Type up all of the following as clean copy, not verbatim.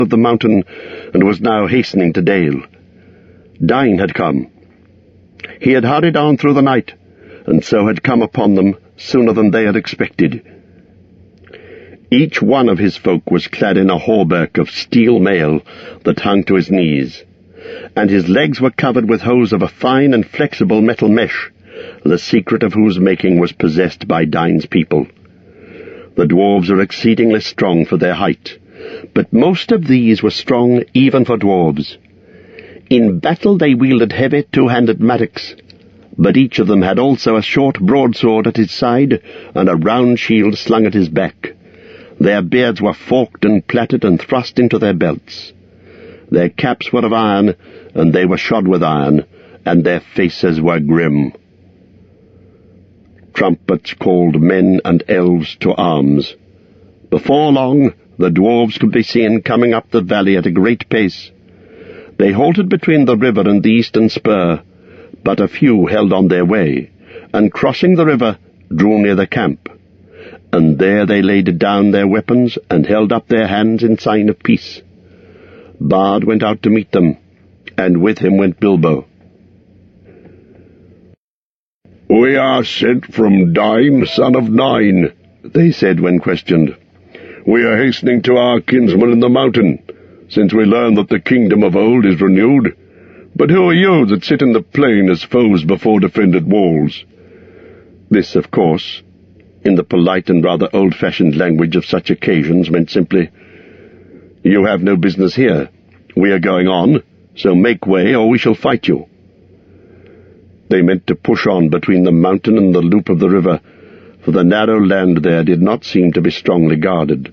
of the mountain and was now hastening to Dale. Dain had come. He had hurried on through the night, and so had come upon them sooner than they had expected. Each one of his folk was clad in a hauberk of steel mail that hung to his knees, and his legs were covered with hose of a fine and flexible metal mesh, the secret of whose making was possessed by Dain's people. The dwarves were exceedingly strong for their height, but most of these were strong even for dwarves. In battle they wielded heavy two-handed mattocks, but each of them had also a short broadsword at his side and a round shield slung at his back. Their beards were forked and plaited and thrust into their belts. Their caps were of iron, and they were shod with iron, and their faces were grim. Trumpets called men and elves to arms. Before long, the dwarves could be seen coming up the valley at a great pace. They halted between the river and the eastern spur, but a few held on their way, and crossing the river, drew near the camp. And there they laid down their weapons and held up their hands in sign of peace. Bard went out to meet them, and with him went Bilbo. "We are sent from Dain, son of Nine," they said when questioned. "We are hastening to our kinsmen in the mountain, since we learn that the kingdom of old is renewed. But who are you that sit in the plain as foes before defended walls?" This, of course, in the polite and rather old-fashioned language of such occasions, meant simply, "You have no business here. We are going on, so make way or we shall fight you." They meant to push on between the mountain and the loop of the river, for the narrow land there did not seem to be strongly guarded.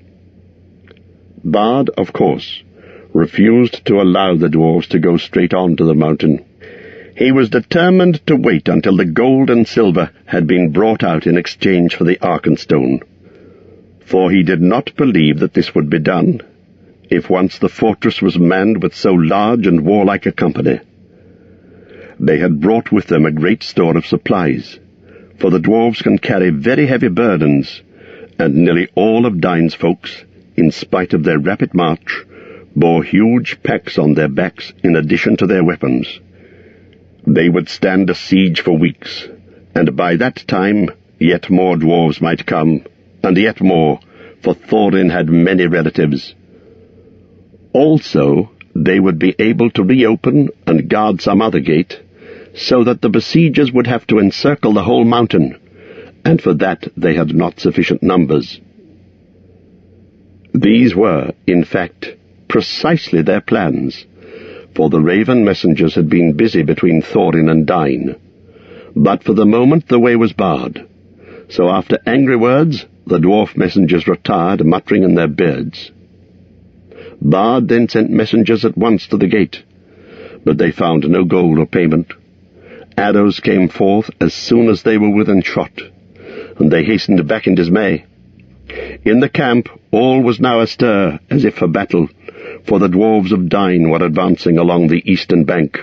Bard, of course, refused to allow the dwarves to go straight on to the mountain. He was determined to wait until the gold and silver had been brought out in exchange for the Arkenstone, for he did not believe that this would be done, if once the fortress was manned with so large and warlike a company. They had brought with them a great store of supplies, for the dwarves can carry very heavy burdens, and nearly all of Dain's folks, in spite of their rapid march, bore huge packs on their backs in addition to their weapons. They would stand a siege for weeks, and by that time yet more dwarves might come, and yet more, for Thorin had many relatives. Also, they would be able to reopen and guard some other gate, so that the besiegers would have to encircle the whole mountain, and for that they had not sufficient numbers. These were, in fact, precisely their plans, for the raven messengers had been busy between Thorin and Dain. But for the moment the way was barred, so after angry words the dwarf messengers retired, muttering in their beards. Bard then sent messengers at once to the gate, but they found no gold or payment. Arrows came forth as soon as they were within shot, and they hastened back in dismay. In the camp all was now astir, as if for battle, for the dwarves of Dain were advancing along the eastern bank.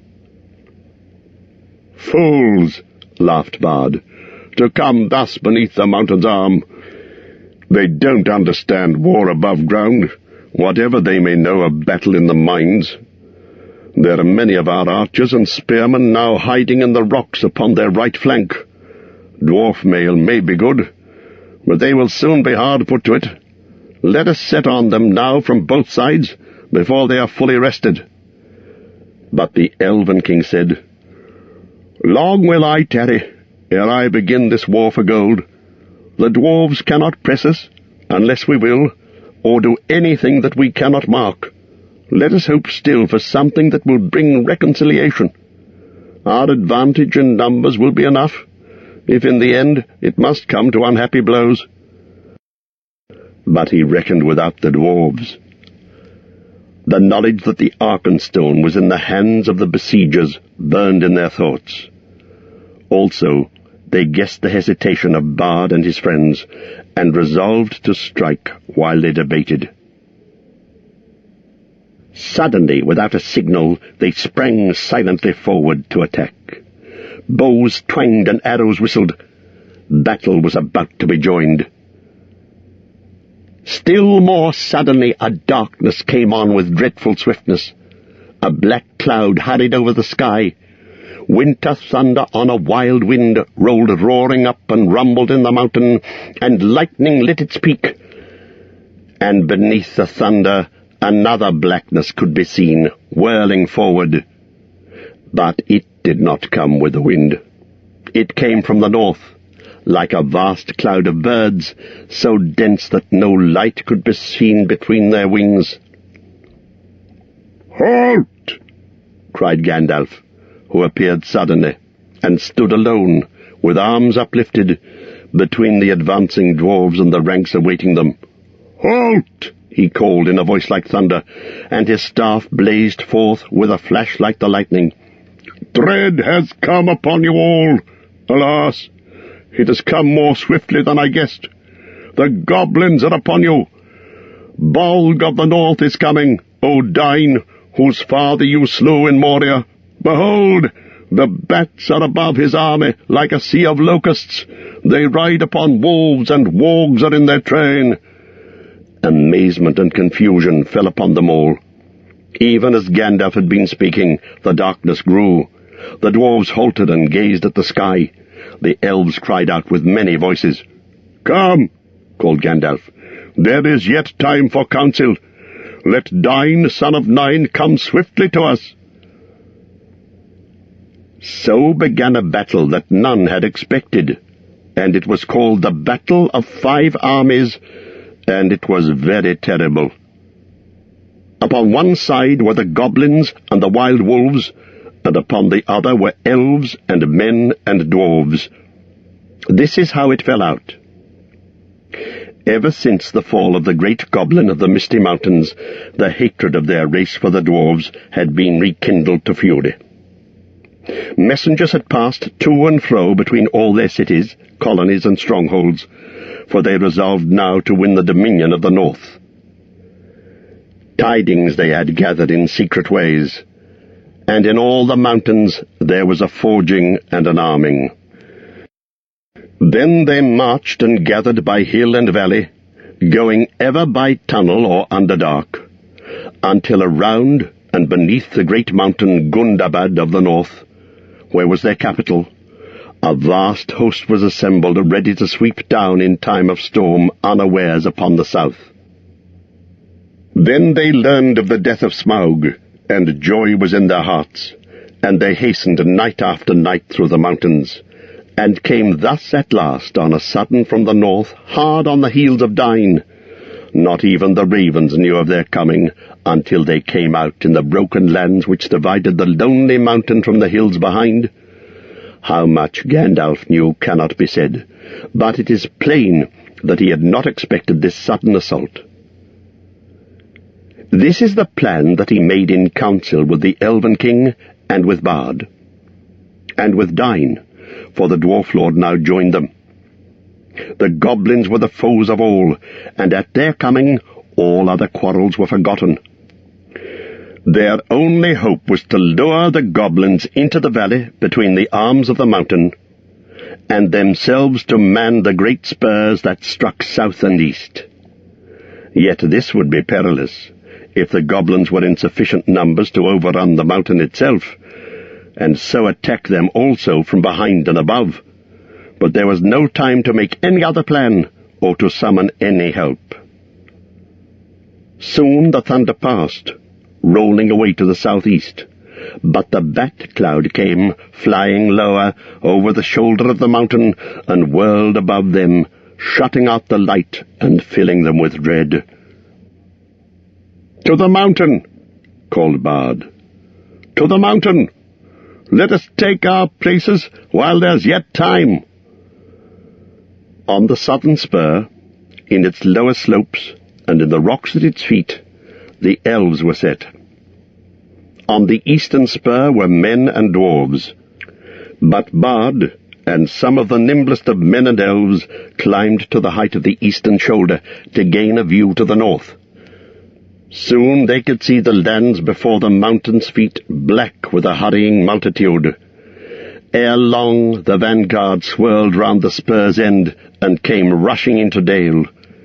"Fools," laughed Bard, "to come thus beneath the mountain's arm. They don't understand war above ground, whatever they may know of battle in the mines. There are many of our archers and spearmen now hiding in the rocks upon their right flank. Dwarf mail may be good, but they will soon be hard put to it. Let us set on them now from both sides, before they are fully rested." But the Elven King said, "Long will I tarry, ere I begin this war for gold. The dwarves cannot press us, unless we will, or do anything that we cannot mark. Let us hope still for something that will bring reconciliation. Our advantage in numbers will be enough, if in the end it must come to unhappy blows." But he reckoned without the dwarves. The knowledge that the Arkenstone was in the hands of the besiegers burned in their thoughts. Also, they guessed the hesitation of Bard and his friends, and resolved to strike while they debated. Suddenly, without a signal, they sprang silently forward to attack. Bows twanged and arrows whistled. Battle was about to be joined. Still more suddenly a darkness came on with dreadful swiftness. A black cloud hurried over the sky. Winter thunder on a wild wind rolled roaring up and rumbled in the mountain, and lightning lit its peak. And beneath the thunder another blackness could be seen, whirling forward. But it did not come with the wind. It came from the north, like a vast cloud of birds, so dense that no light could be seen between their wings. "Halt!" cried Gandalf, who appeared suddenly, and stood alone, with arms uplifted, between the advancing dwarves and the ranks awaiting them. "Halt!" he called in a voice like thunder, and his staff blazed forth with a flash like the lightning. "Dread has come upon you all. Alas, it has come more swiftly than I guessed. The goblins are upon you. Bolg of the North is coming, O Dain, whose father you slew in Moria. Behold, the bats are above his army like a sea of locusts. They ride upon wolves, and wargs are in their train." Amazement and confusion fell upon them all. Even as Gandalf had been speaking, the darkness grew. The dwarves halted and gazed at the sky. The elves cried out with many voices. "Come," called Gandalf. "There is yet time for counsel. Let Dain, son of Nine, come swiftly to us." So began a battle that none had expected, and it was called the Battle of 5 Armies, and it was very terrible. Upon one side were the goblins and the wild wolves, and upon the other were elves and men and dwarves. This is how it fell out. Ever since the fall of the great goblin of the Misty Mountains, the hatred of their race for the dwarves had been rekindled to fury. Messengers had passed to and fro between all their cities, colonies, and strongholds, for they resolved now to win the dominion of the North. Tidings they had gathered in secret ways, and in all the mountains there was a forging and an arming. Then they marched and gathered by hill and valley, going ever by tunnel or underdark, until around and beneath the great mountain Gundabad of the north, where was their capital, a vast host was assembled ready to sweep down in time of storm unawares upon the south. Then they learned of the death of Smaug, and joy was in their hearts, and they hastened night after night through the mountains, and came thus at last on a sudden from the north, hard on the heels of Dain. Not even the ravens knew of their coming, until they came out in the broken lands which divided the lonely mountain from the hills behind. How much Gandalf knew cannot be said, but it is plain that he had not expected this sudden assault. This is the plan that he made in council with the Elven King and with Bard, and with Dain, for the Dwarf Lord now joined them. The goblins were the foes of all, and at their coming all other quarrels were forgotten. Their only hope was to lure the goblins into the valley between the arms of the mountain, and themselves to man the great spurs that struck south and east. Yet this would be perilous, if the goblins were in sufficient numbers to overrun the mountain itself, and so attack them also from behind and above. But there was no time to make any other plan, or to summon any help. Soon the thunder passed, rolling away to the southeast, but the bat cloud came, flying lower, over the shoulder of the mountain, and whirled above them, shutting out the light and filling them with dread. "To the mountain!" called Bard. "To the mountain! Let us take our places while there's yet time." On the southern spur, in its lower slopes, and in the rocks at its feet, the elves were set. On the eastern spur were men and dwarves, but Bard and some of the nimblest of men and elves climbed to the height of the eastern shoulder to gain a view to the north. Soon they could see the lands before the mountain's feet black with a hurrying multitude. Ere long the vanguard swirled round the spur's end and came rushing into Dale.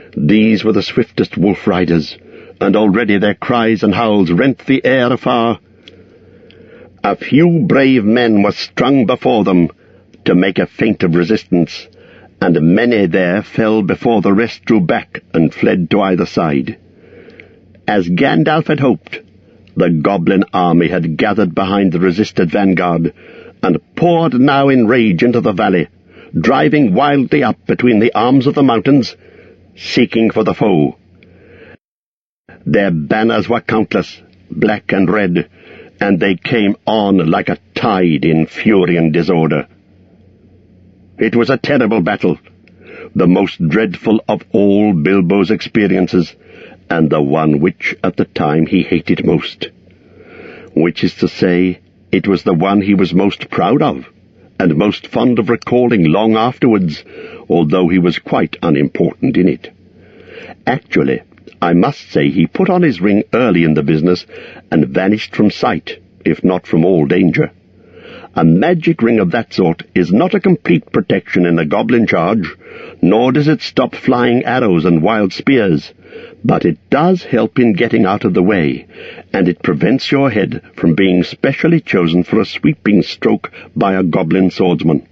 These were the swiftest wolf riders, and already their cries and howls rent the air afar. A few brave men were strung before them to make a feint of resistance, and many there fell before the rest drew back and fled to either side. As Gandalf had hoped, the goblin army had gathered behind the resisted vanguard, and poured now in rage into the valley, driving wildly up between the arms of the mountains, seeking for the foe. Their banners were countless, black and red, and they came on like a tide in fury and disorder. It was a terrible battle, the most dreadful of all Bilbo's experiences, and the one which at the time he hated most. Which is to say, it was the one he was most proud of, and most fond of recalling long afterwards, although he was quite unimportant in it. Actually, I must say he put on his ring early in the business, and vanished from sight, if not from all danger. A magic ring of that sort is not a complete protection in a goblin charge, nor does it stop flying arrows and wild spears, but it does help in getting out of the way, and it prevents your head from being specially chosen for a sweeping stroke by a goblin swordsman.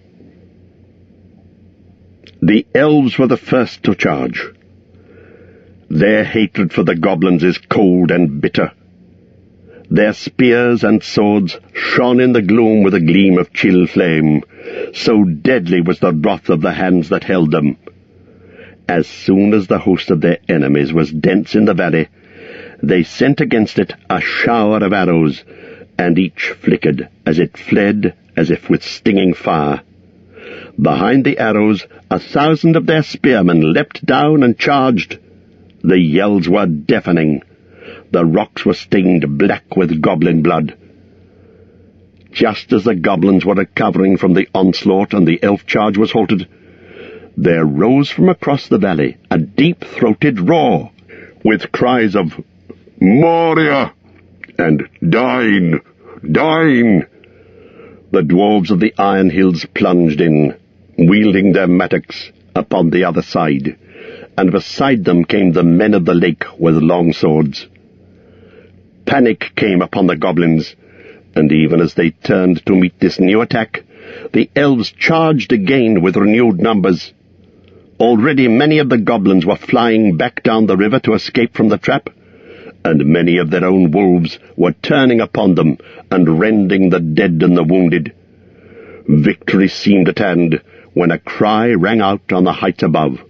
The elves were the first to charge. Their hatred for the goblins is cold and bitter. Their spears and swords shone in the gloom with a gleam of chill flame, so deadly was the wrath of the hands that held them. As soon as the host of their enemies was dense in the valley, they sent against it a shower of arrows, and each flickered as it fled as if with stinging fire. Behind the arrows 1,000 of their spearmen leapt down and charged. The yells were deafening. The rocks were stained black with goblin blood. Just as the goblins were recovering from the onslaught and the elf charge was halted, there rose from across the valley a deep-throated roar, with cries of "Moria!" and "Dine! Dine!" The dwarves of the Iron Hills plunged in, wielding their mattocks, upon the other side, and beside them came the men of the lake with long swords. Panic came upon the goblins, and even as they turned to meet this new attack, the elves charged again with renewed numbers. Already many of the goblins were flying back down the river to escape from the trap, and many of their own wolves were turning upon them and rending the dead and the wounded. Victory seemed at hand when a cry rang out on the heights above.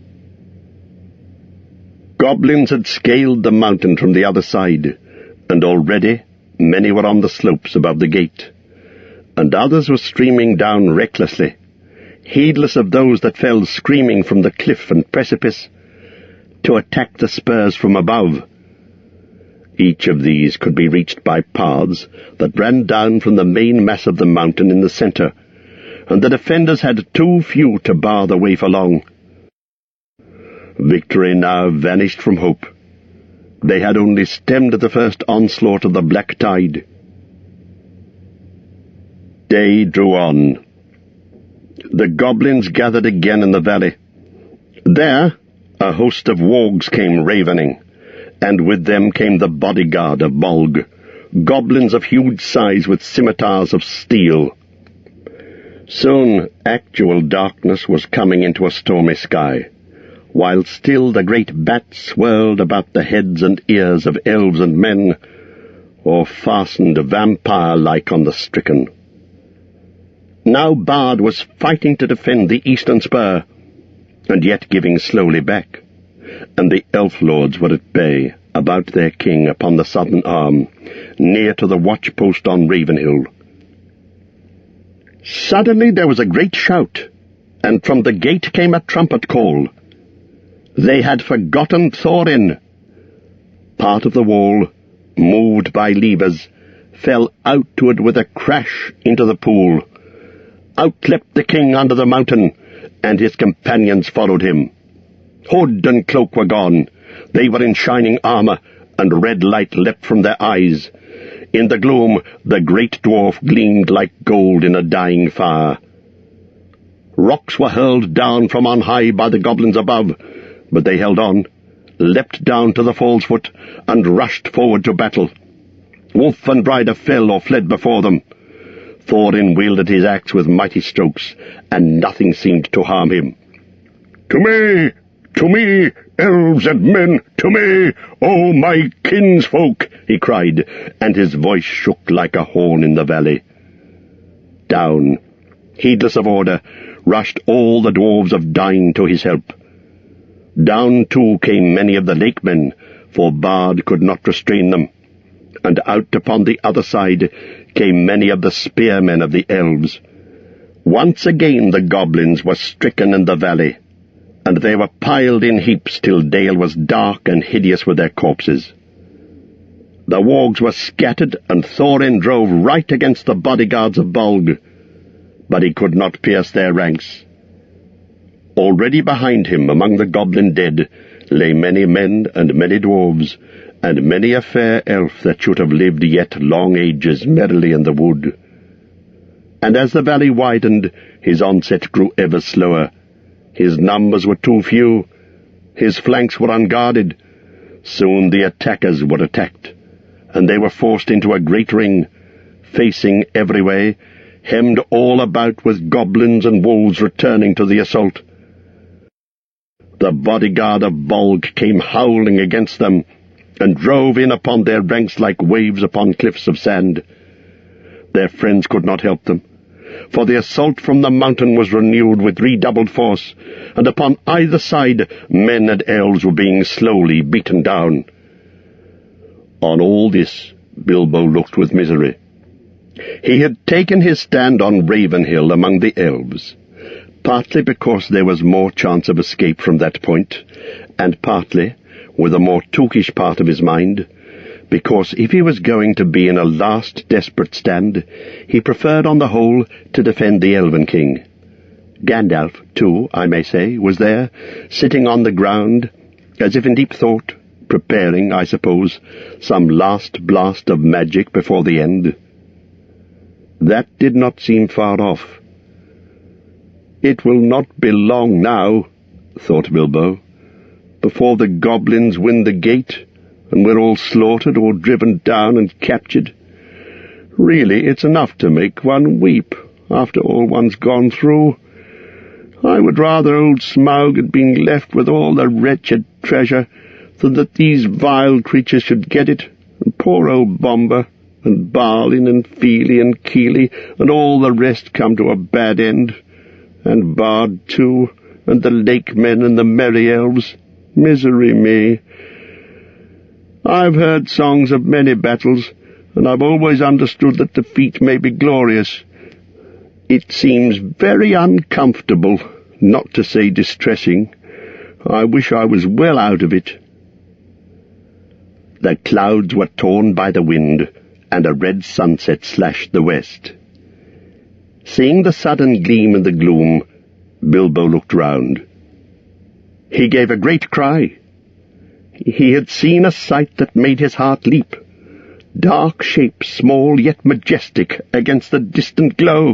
Goblins had scaled the mountain from the other side, and already many were on the slopes above the gate, and others were streaming down recklessly, heedless of those that fell screaming from the cliff and precipice, to attack the spurs from above. Each of these could be reached by paths that ran down from the main mass of the mountain in the centre, and the defenders had too few to bar the way for long. Victory now vanished from hope. They had only stemmed the first onslaught of the black tide. Day drew on. The goblins gathered again in the valley. There, a host of wargs came ravening, and with them came the bodyguard of Bolg, goblins of huge size with scimitars of steel. Soon actual darkness was coming into a stormy sky, while still the great bats swirled about the heads and ears of elves and men, or fastened vampire-like on the stricken. Now Bard was fighting to defend the eastern spur, and yet giving slowly back, and the elf lords were at bay about their king upon the southern arm, near to the watch-post on Ravenhill. Suddenly there was a great shout, and from the gate came a trumpet call. They had forgotten Thorin. Part of the wall, moved by levers, fell outward with a crash into the pool. Out leapt the king under the mountain, and his companions followed him. Hood and cloak were gone. They were in shining armour, and red light leapt from their eyes. In the gloom, the great dwarf gleamed like gold in a dying fire. Rocks were hurled down from on high by the goblins above, But they held on, leapt down to the fall's foot, and rushed forward to battle. Wolf and rider fell or fled before them. Thorin wielded his axe with mighty strokes, and nothing seemed to harm him. To me, elves and men, to me, O my kinsfolk, he cried, and his voice shook like a horn in the valley. Down, heedless of order, rushed all the dwarves of Dain to his help. Down, too, came many of the lakemen, for Bard could not restrain them, and out upon the other side came many of the spearmen of the elves. Once again the goblins were stricken in the valley, and they were piled in heaps till Dale was dark and hideous with their corpses. The wargs were scattered, and Thorin drove right against the bodyguards of Bolg, but he could not pierce their ranks. Already behind him, among the goblin dead, lay many men and many dwarves, and many a fair elf that should have lived yet long ages merrily in the wood. And as the valley widened, his onset grew ever slower. His numbers were too few. His flanks were unguarded. Soon the attackers were attacked, and they were forced into a great ring, facing every way, hemmed all about with goblins and wolves returning to the assault. The bodyguard of Bolg came howling against them, and drove in upon their ranks like waves upon cliffs of sand. Their friends could not help them, for the assault from the mountain was renewed with redoubled force, and upon either side men and elves were being slowly beaten down. On all this Bilbo looked with misery. He had taken his stand on Ravenhill among the elves, partly because there was more chance of escape from that point, and partly, with a more tookish part of his mind, because if he was going to be in a last desperate stand, he preferred on the whole to defend the Elven King. Gandalf, too, I may say, was there, sitting on the ground, as if in deep thought, preparing, I suppose, some last blast of magic before the end. That did not seem far off. It will not be long now, thought Bilbo, before the goblins win the gate, and we're all slaughtered or driven down and captured. Really, it's enough to make one weep, after all one's gone through. I would rather old Smaug had been left with all the wretched treasure than that these vile creatures should get it, and poor old Bombur, and Balin, and Fili, and Kili, and all the rest come to a bad end, and Bard, too, and the lake men and the merry elves. Misery me! I've heard songs of many battles, and I've always understood that defeat may be glorious. It seems very uncomfortable, not to say distressing. I wish I was well out of it. The clouds were torn by the wind, and a red sunset slashed the west. Seeing the sudden gleam in the gloom, Bilbo looked round. He gave a great cry. He had seen a sight that made his heart leap. Dark shapes, small yet majestic, against the distant glow.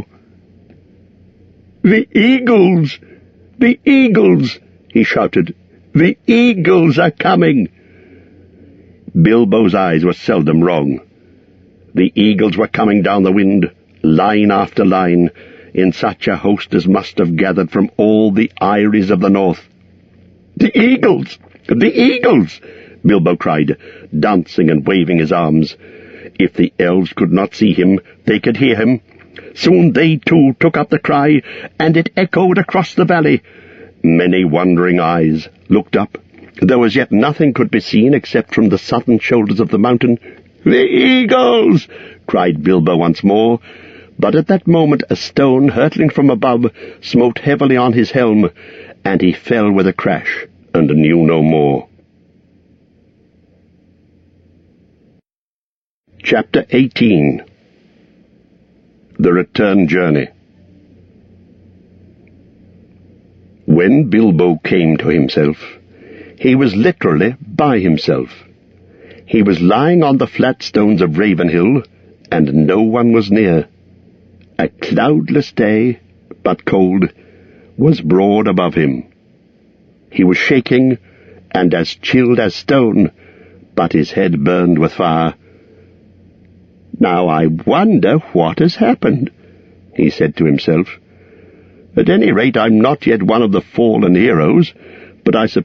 "The eagles! The eagles!" he shouted. "The eagles are coming!" Bilbo's eyes were seldom wrong. The eagles were coming down the wind, line after line, in such a host as must have gathered from all the eyries of the north. "The eagles! The eagles!" Bilbo cried, dancing and waving his arms. If the elves could not see him, they could hear him. Soon they too took up the cry, and it echoed across the valley. Many wondering eyes looked up, though as yet nothing could be seen except from the southern shoulders of the mountain. "The eagles!" cried Bilbo once more, but at that moment a stone hurtling from above smote heavily on his helm, and he fell with a crash, and knew no more. Chapter 18. The Return Journey. When Bilbo came to himself, he was literally by himself. He was lying on the flat stones of Ravenhill, and no one was near. A cloudless day, but cold, was broad above him. He was shaking and as chilled as stone, but his head burned with fire. "Now I wonder what has happened," he said to himself. "At any rate, I'm not yet one of the fallen heroes, but I suppose